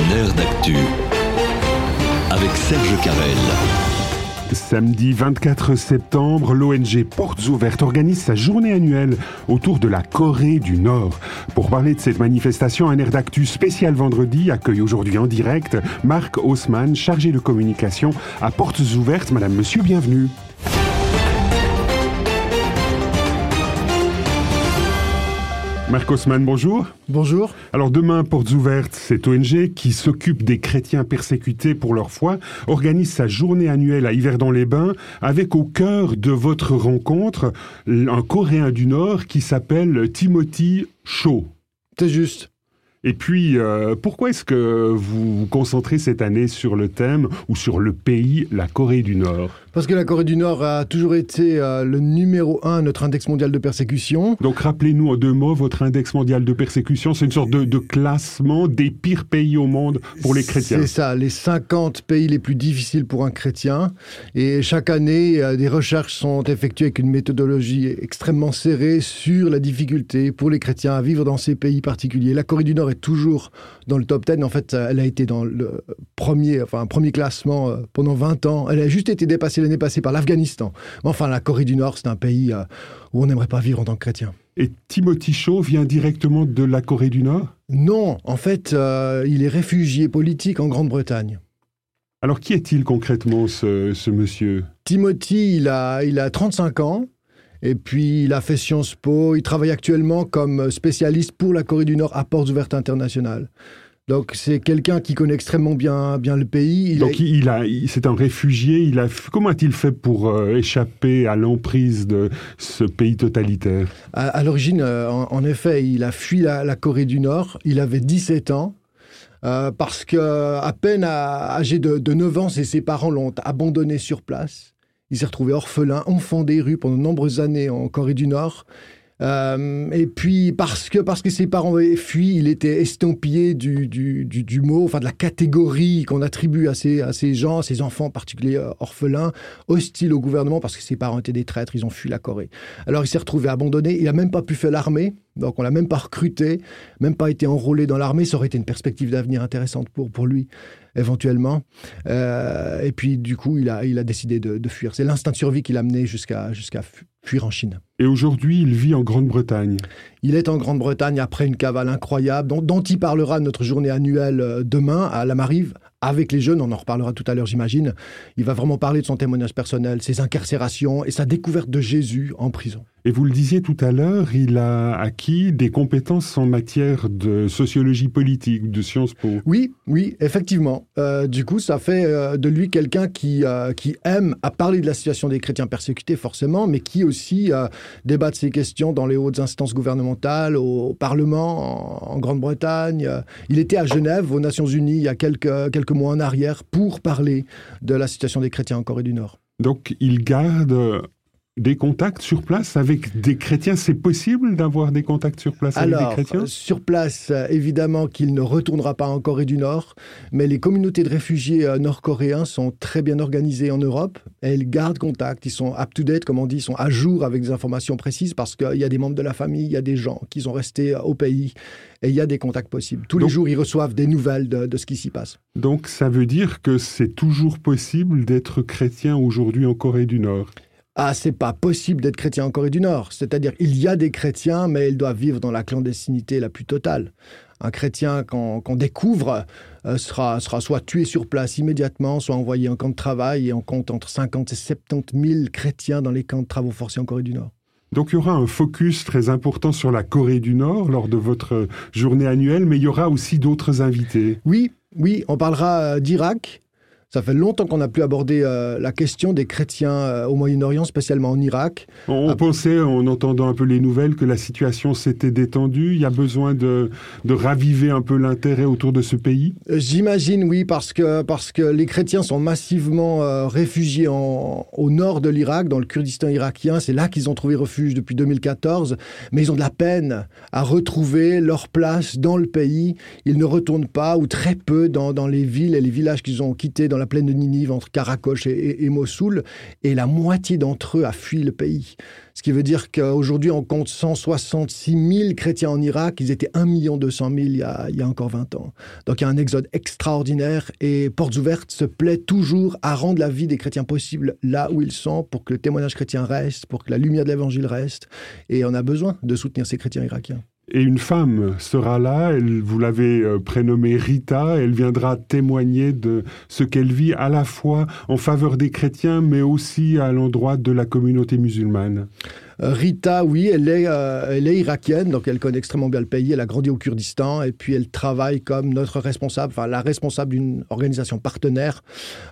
Air d'actu avec Serge Carrel. Samedi 24 septembre, l'ONG Portes Ouvertes organise sa journée annuelle autour de la Corée du Nord. Pour parler de cette manifestation, un Air d'actu spécial vendredi accueille aujourd'hui en direct Marc Haussmann, chargé de communication à Portes Ouvertes. Madame, monsieur, bienvenue. Marc Haussmann, bonjour. Bonjour. Alors demain, Portes Ouvertes, cette ONG qui s'occupe des chrétiens persécutés pour leur foi, organise sa journée annuelle à Yverdon-les-Bains avec au cœur de votre rencontre un Coréen du Nord qui s'appelle Timothy Cho. C'est juste. Et puis, pourquoi est-ce que vous vous concentrez cette année sur le thème ou sur le pays, la Corée du Nord ? Parce que la Corée du Nord a toujours été le numéro 1, notre index mondial de persécution. Donc rappelez-nous en deux mots votre index mondial de persécution. C'est une sorte de classement des pires pays au monde pour les chrétiens. C'est ça, les 50 pays les plus difficiles pour un chrétien. Et chaque année, des recherches sont effectuées avec une méthodologie extrêmement serrée sur la difficulté pour les chrétiens à vivre dans ces pays particuliers. La Corée du Nord est toujours dans le top 10. En fait, elle a été dans le premier classement pendant 20 ans. Elle a juste été dépassée l'année passée par l'Afghanistan. Mais enfin, la Corée du Nord, c'est un pays où on n'aimerait pas vivre en tant que chrétien. Et Timothy Cho vient directement de la Corée du Nord ? Non, en fait, il est réfugié politique en Grande-Bretagne. Alors, qui est-il concrètement, ce monsieur ? Timothy, il a 35 ans. Et puis, il a fait Sciences Po. Il travaille actuellement comme spécialiste pour la Corée du Nord à Portes Ouvertes International. Donc, c'est quelqu'un qui connaît extrêmement bien le pays. C'est un réfugié. Comment a-t-il fait pour échapper à l'emprise de ce pays totalitaire ? À l'origine, en effet, il a fui la Corée du Nord. Il avait 17 ans. Parce qu'à peine âgé de 9 ans, ses parents l'ont abandonné sur place. Il s'est retrouvé orphelin, enfant des rues pendant de nombreuses années en Corée du Nord. Et puis, parce que ses parents avaient fui, il était estampillé du mot, enfin de la catégorie qu'on attribue à ces gens, à ces enfants particuliers orphelins, hostiles au gouvernement, parce que ses parents étaient des traîtres, ils ont fui la Corée. Alors, il s'est retrouvé abandonné, il n'a même pas pu faire l'armée, donc on ne l'a même pas recruté, même pas été enrôlé dans l'armée, ça aurait été une perspective d'avenir intéressante pour lui, éventuellement. Et puis, du coup, il a décidé de fuir. C'est l'instinct de survie qui l'a mené jusqu'à fuir en Chine. Et aujourd'hui, il vit en Grande-Bretagne. Il est en Grande-Bretagne après une cavale incroyable, dont il parlera notre journée annuelle demain à la Marive, avec les jeunes, on en reparlera tout à l'heure, j'imagine. Il va vraiment parler de son témoignage personnel, ses incarcérations et sa découverte de Jésus en prison. Et vous le disiez tout à l'heure, il a acquis des compétences en matière de sociologie politique, de Sciences Po. Oui, effectivement. Du coup, ça fait de lui quelqu'un qui aime à parler de la situation des chrétiens persécutés, forcément, mais qui aussi débat de ces questions dans les hautes instances gouvernementales, au Parlement, en Grande-Bretagne. Il était à Genève, aux Nations Unies, il y a quelques mois en arrière, pour parler de la situation des chrétiens en Corée du Nord. Donc, il garde des contacts sur place avec des chrétiens. C'est possible d'avoir des contacts sur place avec des chrétiens ? Sur place, évidemment qu'il ne retournera pas en Corée du Nord, mais les communautés de réfugiés nord-coréens sont très bien organisées en Europe. Et ils gardent contact, ils sont up-to-date, comme on dit, ils sont à jour avec des informations précises parce qu'il y a des membres de la famille, il y a des gens qui sont restés au pays et il y a des contacts possibles. Tous les jours, ils reçoivent des nouvelles de ce qui s'y passe. Donc, ça veut dire que c'est toujours possible d'être chrétien aujourd'hui en Corée du Nord ? Ah, c'est pas possible d'être chrétien en Corée du Nord. C'est-à-dire, il y a des chrétiens, mais ils doivent vivre dans la clandestinité la plus totale. Un chrétien qu'on découvre sera soit tué sur place immédiatement, soit envoyé en camp de travail, et on compte entre 50 et 70 000 chrétiens dans les camps de travaux forcés en Corée du Nord. Donc il y aura un focus très important sur la Corée du Nord lors de votre journée annuelle, mais il y aura aussi d'autres invités. Oui, on parlera d'Irak. Ça fait longtemps qu'on n'a plus abordé la question des chrétiens au Moyen-Orient, spécialement en Irak. On pensait, en entendant un peu les nouvelles, que la situation s'était détendue. Il y a besoin de raviver un peu l'intérêt autour de ce pays ? J'imagine, oui, parce que les chrétiens sont massivement réfugiés au nord de l'Irak, dans le Kurdistan irakien. C'est là qu'ils ont trouvé refuge depuis 2014. Mais ils ont de la peine à retrouver leur place dans le pays. Ils ne retournent pas, ou très peu, dans les villes et les villages qu'ils ont quittés dans la plaine de Ninive, entre Karakosh et Mossoul, et la moitié d'entre eux a fui le pays. Ce qui veut dire qu'aujourd'hui, on compte 166 000 chrétiens en Irak. Ils étaient 1 200 000 il y a encore 20 ans. Donc il y a un exode extraordinaire et Portes Ouvertes se plaît toujours à rendre la vie des chrétiens possible là où ils sont pour que le témoignage chrétien reste, pour que la lumière de l'évangile reste. Et on a besoin de soutenir ces chrétiens irakiens. Et une femme sera là, vous l'avez prénommée Rita, elle viendra témoigner de ce qu'elle vit à la fois en faveur des chrétiens, mais aussi à l'endroit de la communauté musulmane. Rita, oui, elle est irakienne, donc elle connaît extrêmement bien le pays, elle a grandi au Kurdistan, et puis elle travaille comme notre responsable, enfin la responsable d'une organisation partenaire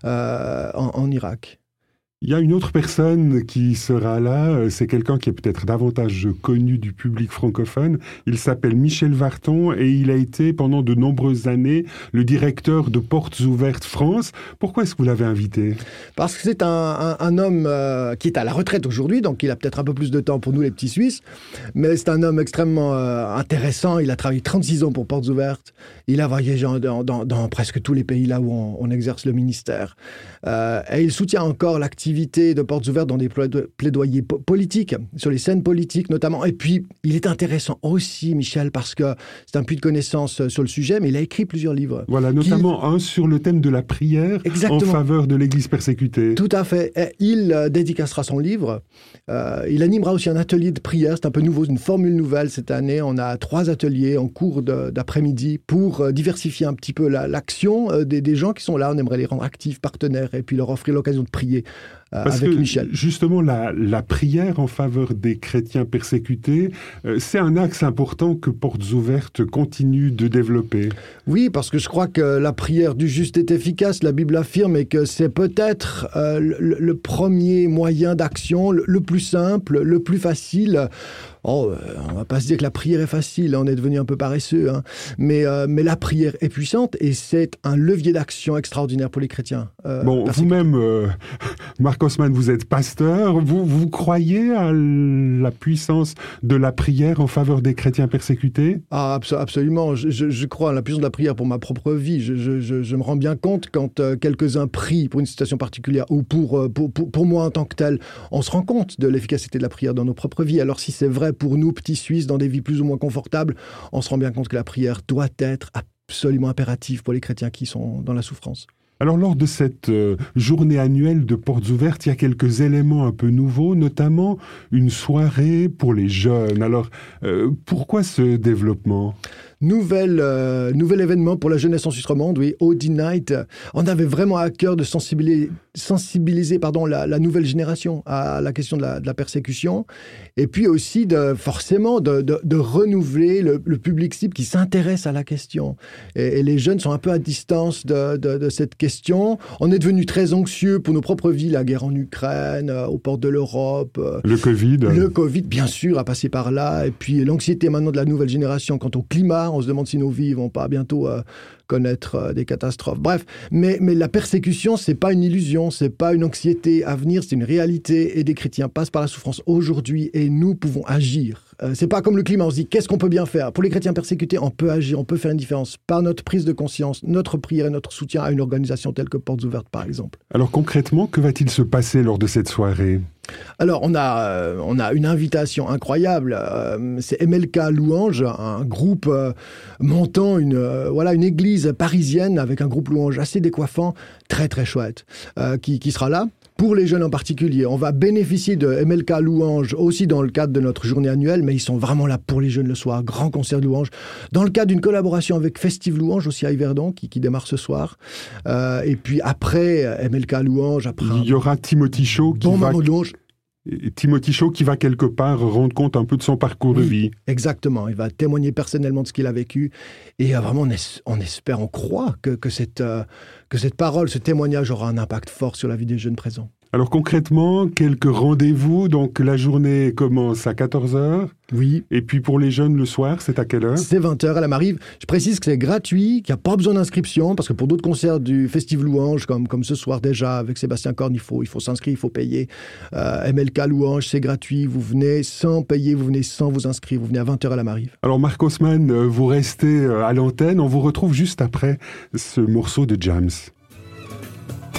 en Irak. Il y a une autre personne qui sera là, c'est quelqu'un qui est peut-être davantage connu du public francophone. Il s'appelle Michel Varton et il a été pendant de nombreuses années le directeur de Portes Ouvertes France. Pourquoi est-ce que vous l'avez invité ? Parce que c'est un homme qui est à la retraite aujourd'hui, donc il a peut-être un peu plus de temps pour nous les petits Suisses, mais c'est un homme extrêmement intéressant. Il a travaillé 36 ans pour Portes Ouvertes. Il a voyagé dans presque tous les pays là où on exerce le ministère. Et il soutient encore l'activité de Portes Ouvertes dans des plaidoyers politiques, sur les scènes politiques notamment. Et puis, il est intéressant aussi, Michel, parce que c'est un puits de connaissances sur le sujet, mais il a écrit plusieurs livres. Voilà, notamment un sur le thème de la prière. Exactement. En faveur de l'Église persécutée. Tout à fait. Et il dédicacera son livre. Il animera aussi un atelier de prière. C'est un peu nouveau, une formule nouvelle cette année. On a 3 ateliers en cours d'après-midi pour diversifier un petit peu l'action des gens qui sont là. On aimerait les rendre actifs, partenaires, et puis leur offrir l'occasion de prier Parce avec que, Michel. Justement, la prière en faveur des chrétiens persécutés, c'est un axe important que Portes Ouvertes continue de développer. Oui, parce que je crois que la prière du juste est efficace, la Bible affirme, et que c'est peut-être le premier moyen d'action, le plus simple, le plus facile. On va pas se dire que la prière est facile, on est devenu un peu paresseux, hein. Mais la prière est puissante et c'est un levier d'action extraordinaire pour les chrétiens. Vous-même, Marc Haussmann, vous êtes pasteur, vous croyez à la puissance de la prière en faveur des chrétiens persécutés ? Ah, absolument, je crois à la puissance de la prière pour ma propre vie. Je me rends bien compte quand quelques-uns prient pour une situation particulière ou pour moi en tant que tel, on se rend compte de l'efficacité de la prière dans nos propres vies. Alors si c'est vrai pour nous, petits Suisses, dans des vies plus ou moins confortables, on se rend bien compte que la prière doit être absolument impérative pour les chrétiens qui sont dans la souffrance. Alors, lors de cette journée annuelle de Portes Ouvertes, il y a quelques éléments un peu nouveaux, notamment une soirée pour les jeunes. Alors, pourquoi ce développement ? Nouvel événement pour la jeunesse en Suisse romande, oui, Audi Night. On avait vraiment à cœur de sensibiliser la nouvelle génération à la question de la persécution, et puis aussi de renouveler le public cible qui s'intéresse à la question. Et les jeunes sont un peu à distance de cette question. On est devenu très anxieux pour nos propres vies, la guerre en Ukraine, aux portes de l'Europe. Le Covid. Le Covid, bien sûr, a passé par là. Et puis l'anxiété maintenant de la nouvelle génération quant au climat. On se demande si nos vies vont pas bientôt connaître des catastrophes. Bref, mais la persécution, c'est pas une illusion, c'est pas une anxiété à venir, c'est une réalité. Et des chrétiens passent par la souffrance aujourd'hui et nous pouvons agir. C'est pas comme le climat, on se dit qu'est-ce qu'on peut bien faire ? Pour les chrétiens persécutés, on peut agir, on peut faire une différence par notre prise de conscience, notre prière et notre soutien à une organisation telle que Portes Ouvertes, par exemple. Alors concrètement, que va-t-il se passer lors de cette soirée ? Alors, on a une invitation incroyable. C'est MLK Louange, un groupe montant une église parisienne avec un groupe louange assez décoiffant, très très chouette, qui sera là. Pour les jeunes en particulier, on va bénéficier de MLK Louange aussi dans le cadre de notre journée annuelle, mais ils sont vraiment là pour les jeunes le soir, grand concert de louange, dans le cadre d'une collaboration avec Festive Louange aussi à Yverdon, qui démarre ce soir. Et puis après MLK Louange, il y aura Timothy Shaw qui va quelque part rendre compte un peu de son parcours de vie. Exactement, il va témoigner personnellement de ce qu'il a vécu. Et vraiment, on espère, on croit que cette parole, ce témoignage aura un impact fort sur la vie des jeunes présents. Alors concrètement, quelques rendez-vous. Donc la journée commence à 14h. Oui. Et puis pour les jeunes, le soir, c'est à quelle heure ? C'est 20h à la Marive. Je précise que c'est gratuit, qu'il n'y a pas besoin d'inscription, parce que pour d'autres concerts du Festive Louange, comme ce soir déjà avec Sébastien Korn, il faut s'inscrire, il faut payer. MLK Louange, c'est gratuit. Vous venez sans payer, vous venez sans vous inscrire. Vous venez à 20h à la Marive. Alors Marc Haussmann, vous restez à l'antenne. On vous retrouve juste après ce morceau de James.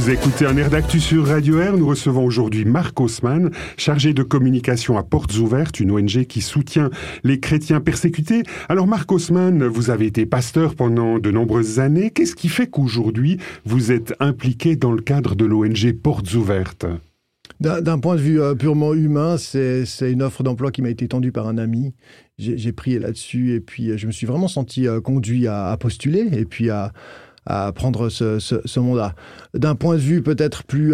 Vous écoutez un air d'actu sur Radio Air. Nous recevons aujourd'hui Marc Haussmann, chargé de communication à Portes Ouvertes, une ONG qui soutient les chrétiens persécutés. Alors Marc Haussmann, vous avez été pasteur pendant de nombreuses années. Qu'est-ce qui fait qu'aujourd'hui vous êtes impliqué dans le cadre de l'ONG Portes Ouvertes ? D'un point de vue purement humain, c'est une offre d'emploi qui m'a été tendue par un ami. J'ai prié là-dessus et puis je me suis vraiment senti conduit à postuler et puis à prendre ce mandat. D'un point de vue peut-être plus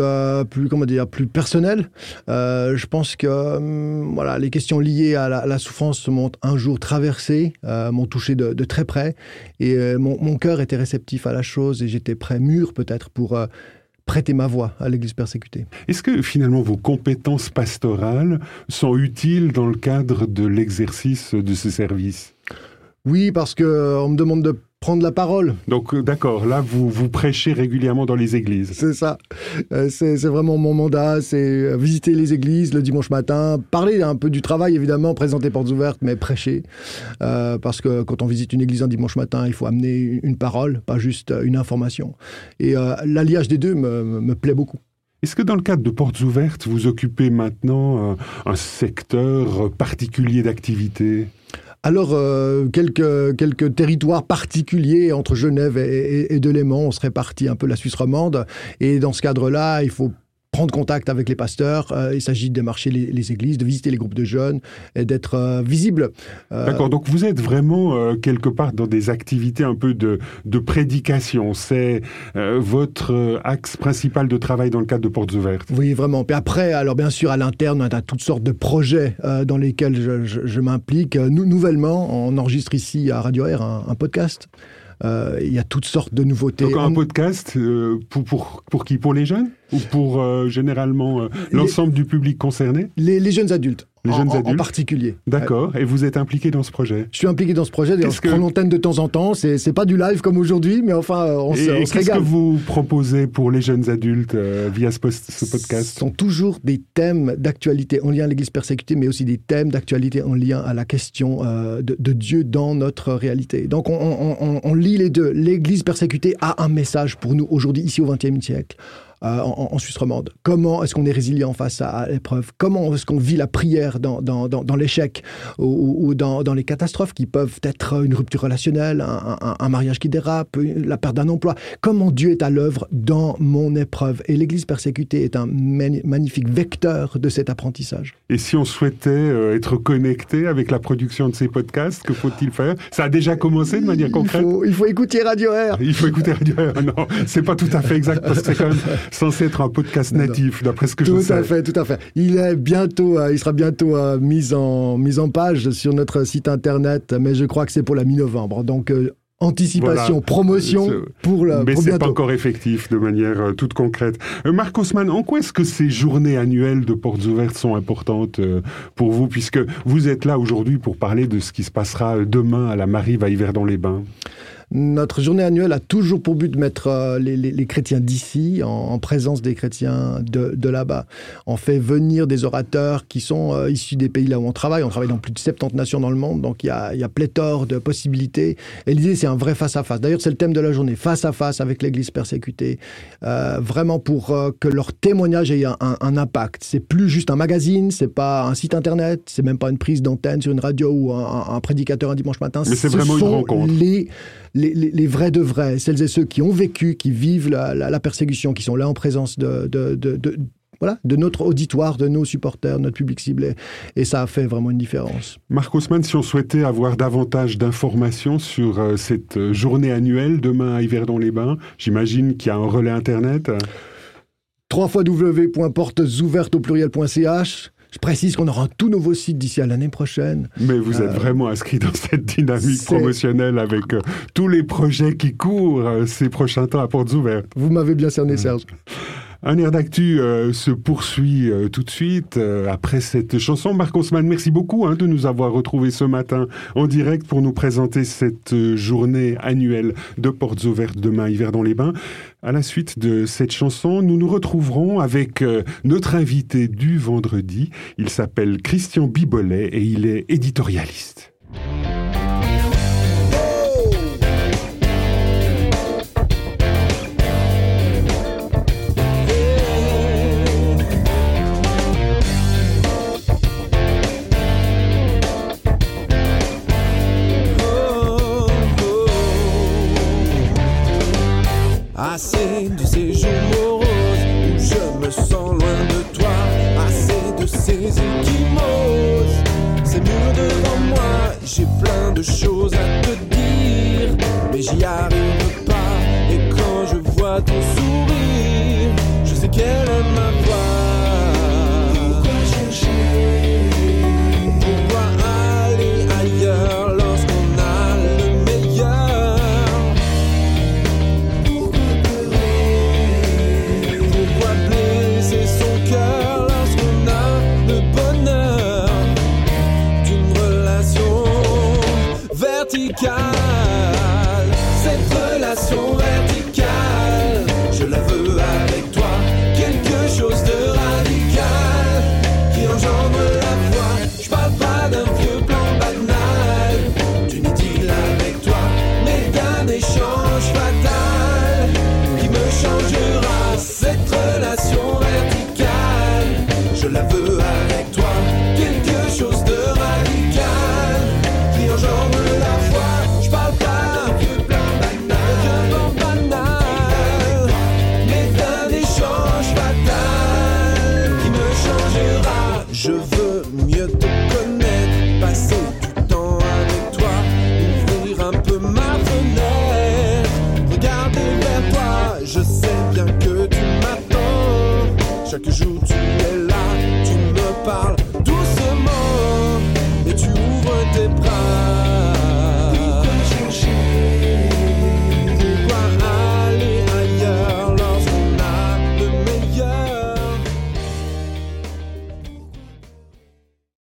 personnel, je pense que les questions liées à la souffrance m'ont un jour traversé, m'ont touché de très près et mon cœur était réceptif à la chose et j'étais mûr peut-être pour prêter ma voix à l'Église persécutée. Est-ce que finalement vos compétences pastorales sont utiles dans le cadre de l'exercice de ce service ? Oui, parce qu'on me demande de prendre la parole. Donc d'accord, là vous prêchez régulièrement dans les églises. C'est ça, c'est vraiment mon mandat, c'est visiter les églises le dimanche matin, parler un peu du travail évidemment, présenter Portes Ouvertes, mais prêcher. Parce que quand on visite une église un dimanche matin, il faut amener une parole, pas juste une information. Et l'alliage des deux me plaît beaucoup. Est-ce que dans le cadre de Portes Ouvertes, vous occupez maintenant un secteur particulier d'activité ? Alors, quelques territoires particuliers entre Genève et Delémont, on se répartit un peu la Suisse romande. Et dans ce cadre-là, il faut prendre contact avec les pasteurs. Il s'agit de démarcher les églises, de visiter les groupes de jeunes et d'être visible. D'accord, donc vous êtes vraiment quelque part dans des activités un peu de prédication. C'est votre axe principal de travail dans le cadre de Portes Ouvertes. Oui, vraiment. Puis après, alors bien sûr, à l'interne, on a toutes sortes de projets dans lesquels je m'implique. Nouvellement, on enregistre ici à Radio Air un podcast. Il y a toutes sortes de nouveautés. Donc un podcast pour qui ? Pour les jeunes ? Ou pour généralement l'ensemble du public concerné ? Les jeunes adultes. En particulier. D'accord. Et vous êtes impliqué dans ce projet ? Je suis impliqué dans ce projet. D'ailleurs, je prends l'antenne de temps en temps. C'est pas du live comme aujourd'hui, mais enfin, on se régale. Qu'est-ce que vous proposez pour les jeunes adultes via ce podcast ? Ce sont toujours des thèmes d'actualité en lien à l'Église persécutée, mais aussi des thèmes d'actualité en lien à la question de Dieu dans notre réalité. Donc, on lit les deux. L'Église persécutée a un message pour nous aujourd'hui, ici au XXe siècle. En Suisse romande. Comment est-ce qu'on est résilient face à l'épreuve ? Comment est-ce qu'on vit la prière dans l'échec ou dans les catastrophes qui peuvent être une rupture relationnelle, un mariage qui dérape, la perte d'un emploi ? Comment Dieu est à l'œuvre dans mon épreuve ? Et l'Église persécutée est un magnifique vecteur de cet apprentissage. Et si on souhaitait être connecté avec la production de ces podcasts, que faut-il faire ? Ça a déjà commencé de manière concrète ? Il faut écouter Radio Air. Il faut écouter Radio Air. Non, c'est pas tout à fait exact parce que c'est quand même censé être un podcast natif, d'après ce que je sais. Tout à fait. Il sera bientôt mis en page sur notre site internet, mais je crois que c'est pour la mi-novembre. Donc, anticipation, promotion pour bientôt. Mais c'est pas encore effectif de manière toute concrète. Marc Haussmann, en quoi est-ce que ces journées annuelles de Portes Ouvertes sont importantes pour vous, puisque vous êtes là aujourd'hui pour parler de ce qui se passera demain à la Marive à Yverdon-les-Bains ? Notre journée annuelle a toujours pour but de mettre les chrétiens d'ici en présence des chrétiens de là-bas. On fait venir des orateurs qui sont issus des pays là où on travaille. On travaille dans plus de 70 nations dans le monde, donc il y a pléthore de possibilités. Et l'idée, c'est un vrai face-à-face. D'ailleurs, c'est le thème de la journée, face-à-face avec l'Église persécutée. Vraiment pour que leur témoignage ait un impact. C'est plus juste un magazine, c'est pas un site internet, c'est même pas une prise d'antenne sur une radio ou un prédicateur un dimanche matin. Mais c'est vraiment une rencontre. Les vrais de vrais, celles et ceux qui ont vécu, qui vivent la persécution, qui sont là en présence de notre auditoire, de nos supporters, notre public ciblé. Et ça a fait vraiment une différence. Marc Haussmann, si on souhaitait avoir davantage d'informations sur cette journée annuelle demain à Yverdon-les-Bains, j'imagine qu'il y a un relais internet. www.portesouvertes.ch. Je précise qu'on aura un tout nouveau site d'ici à l'année prochaine. Mais vous êtes vraiment inscrit dans cette dynamique promotionnelle avec tous les projets qui courent ces prochains temps à Portes Ouvertes. Vous m'avez bien cerné, Serge. Un air d'actu se poursuit tout de suite après cette chanson. Marc Haussmann, merci beaucoup de nous avoir retrouvés ce matin en direct pour nous présenter cette journée annuelle de Portes Ouvertes demain à Yverdon-les-Bains. À la suite de cette chanson, nous nous retrouverons avec notre invité du vendredi. Il s'appelle Christian Bibolet et il est éditorialiste. les échymoses, ces murs devant moi, j'ai plein de choses à te dire, mais j'y arrive pas. Et quand je vois ton sourire, je sais qu'elle aime ma voix. Pourquoi chercher? Pourquoi aller ailleurs lorsqu'on a le meilleur? Pourquoi pleurer? Pourquoi blesser son cœur lorsqu'on a le bonheur d'une relation verticale? Cette relation verticale, je la veux avec toi. Quelque chose de radical qui engendre la foi. Je parle pas d'un vieux plan banal, d'une idylle avec toi, mais d'un échange fatal qui me changera. Cette relation verticale, je la veux avec toi. Quelque chose de radical qui engendre la foi. Je parle pas d'un vieux plan banal, mais d'un échange fatal qui me changera. Je veux mieux te connaître.